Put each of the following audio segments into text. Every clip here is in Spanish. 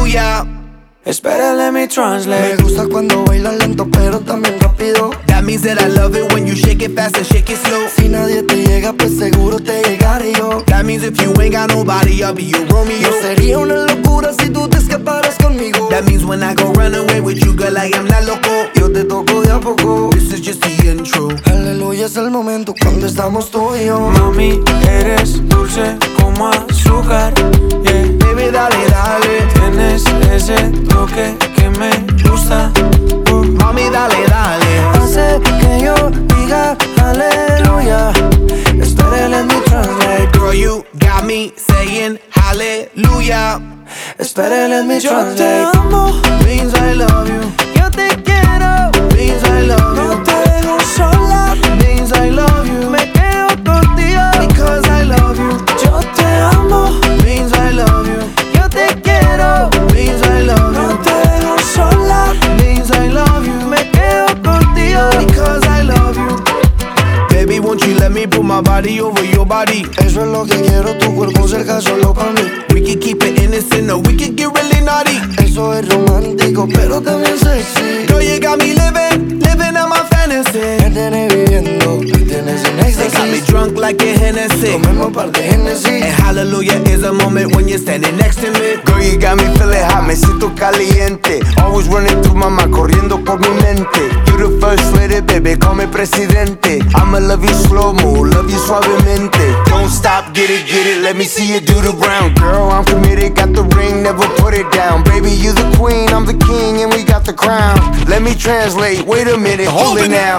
hallelujah. Espera, let me translate. Me gusta cuando bailas lento pero también rápido. That means that I love it when you shake it fast and shake it slow. Si nadie te llega, pues seguro te llegaré yo. That means if you ain't got nobody, I'll be your Romeo. No sería una locura si tú te escaparas conmigo. That means when I go run away with you, girl, I am not loco. Yo te toco de a poco. This is just the intro. Aleluya, es el momento cuando estamos tú y yo. Mami, eres dulce como azúcar, yeah. Baby, dale, dale. Tienes ese toque que me gusta. Mami, dale, dale. Hace que yo diga aleluya. Espera, let me translate. Girl, you got me saying hallelujah. Espera, let me Yo translate. te amo, Means I love you. Yo te quiero. Means I love no you. te dejo sola. Means I love you. Me quedo contigo. Because I love you. Yo te amo, Means I love you. Yo te quiero. Means I love no you. te dejo sola. Means I love you. Me quedo contigo. Because I love you. Baby, won't you let me put my body over your body? Eso es lo que quiero, tu cuerpo cerca solo para mí. We can keep it innocent or we can get really naughty. Eso es romántico, pero también sexy. Girl, you got me living out my fantasy. Me tienes viviendo, me tienes en They got me éxtasis. drunk like a Hennessy. Tomemos par de Genesis. And hallelujah is a moment when you're standing next to me. Girl, you got me feeling hot, me siento caliente. Always running through my mind, corriendo por mi mente. You the first lady, baby, call me presidente. I'ma love you slow-mo, love you suavemente. Don't stop, get it, let me see you do the round. Girl, I'm committed, got the ring, never put it down. Baby, you the queen, I'm the king, and we got the crown. Let me translate, wait a minute, hold it now.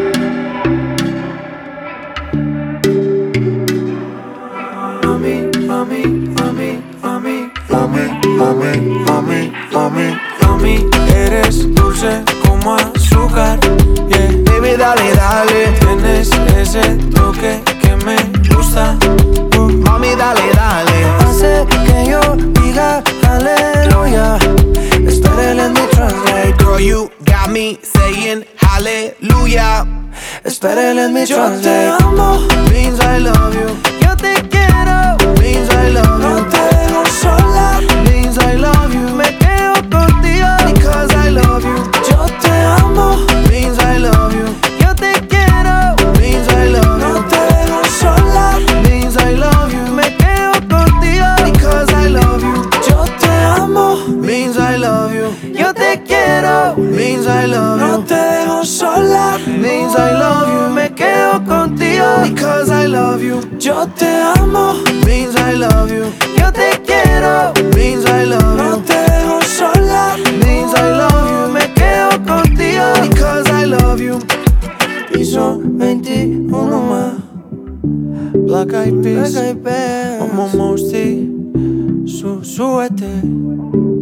Mami, mami, mami, mami, Mami, mami, mami, mami. mami, eres dulce como azúcar, yeah. Baby, dale, dale. Tienes ese toque que me gusta. Mami, dale, dale. Hace que yo diga aleluya. Espera, let me translate. Girl, you got me saying hallelujah. Espera, let me Yo te translate. amo, Means I love you. Yo te quiero. Means I love no you. te dejo sola. Means I love you. Me quedo contigo. Because I love you. Yo te amo, Means I love you. Yo te quiero. Means I love no you. te dejo sola. Means I love you. Me quedo contigo. Because I love you. Yo te amo, Means I love you. Yo te quiero. Means I love no you. te dejo sola. Means I love you. Me quedo contigo. Because I love you. Yo te amo, Means I love you. Yo te quiero. Means I love no you. te dejo sola. Means I love you. Me quedo contigo. Because I love you. Piso 21 más. Black Eyed Peas, Black Eyed Peas. como Mosty, súbete.